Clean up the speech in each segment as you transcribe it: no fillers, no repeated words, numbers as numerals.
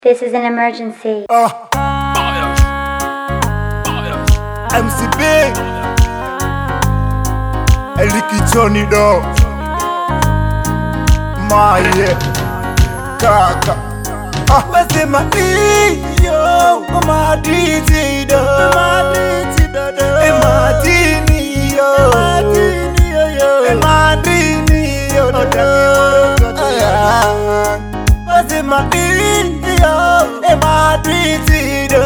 This is an emergency. MCB Eliki Johnny do Maye Kaka Wasema iyo Maditi do Madini yo Madini yo Wasema iyo Maditi do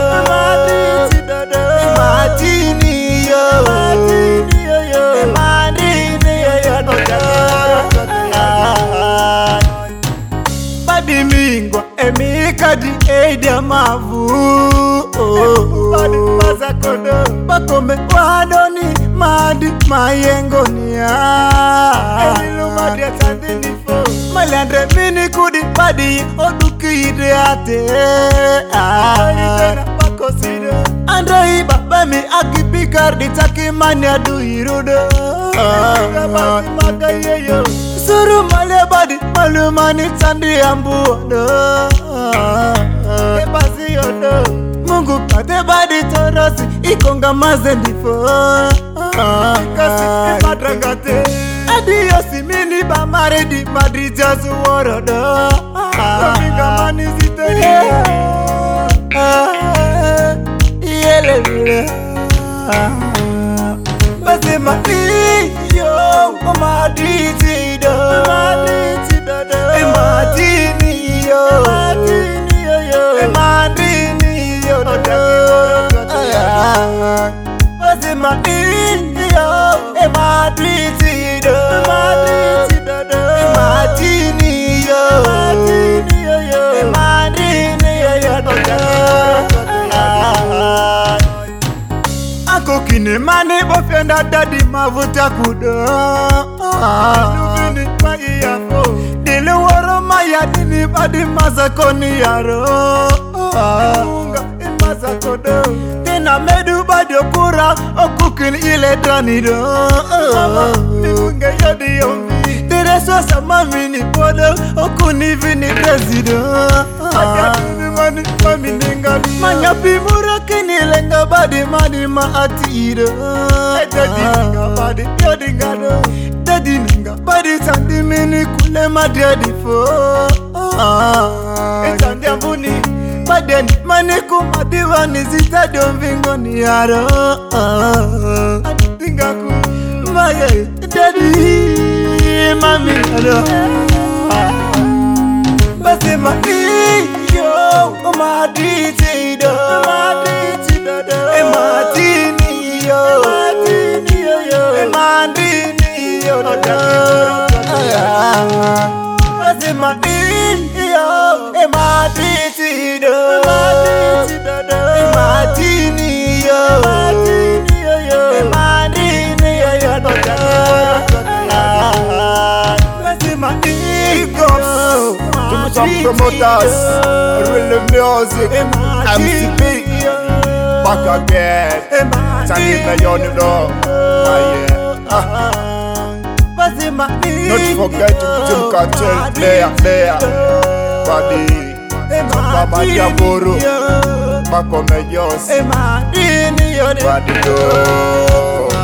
Madini yo Badi mingwa emikadi eida mavu Badi mazakodo Bakome wadoni madi mayengonia Elilu madi atandinifo Malandre mini kudi badi odukide ate Aitena bakoside Andrei babami akipikar ditaki mania duirudo Badi magayeyo Suru male badi malumani tandi ambuodo Ebasi yodo Mungu kate badi torosi ikonga mazendifo Kasi imadrangate Adiosi mini bamaredi madri jazu worodo Kominga mani ziteri Yelele Basi yo Maditi do Madini yo Madini yo Basi yo Maditi do Madini yo Madini yo Ako kine mani bofenda dadi mavuta kudo Nubini magi yafo Dili waro maya dini badi mazakoni yaro Munga imaza kodo Tina medu badi okura Okukini ile dranido Munga yadi yombi Tire sosa mami ni podo Okuni vini prezido Adiyadini mani mami ningani Manyapi murakini lenga badi mani maatido Daddy ninga badi yodi ngado Daddy ninga badi sandi mini kule madadi fo Etandi ambuni Badeni maniku madiwani zita donvingo ni yaro Adinga ku Maye daddy mami yaro Basi yo Maditi do Madini yo Madini yo Basi yo Maditi do Madini yo Madini yo Basi some promoters, real music, MCB, back again, Sandy Million, not forget Jim Cartel, there, Badi, Mama Yaburu, back on the yours, Badi do.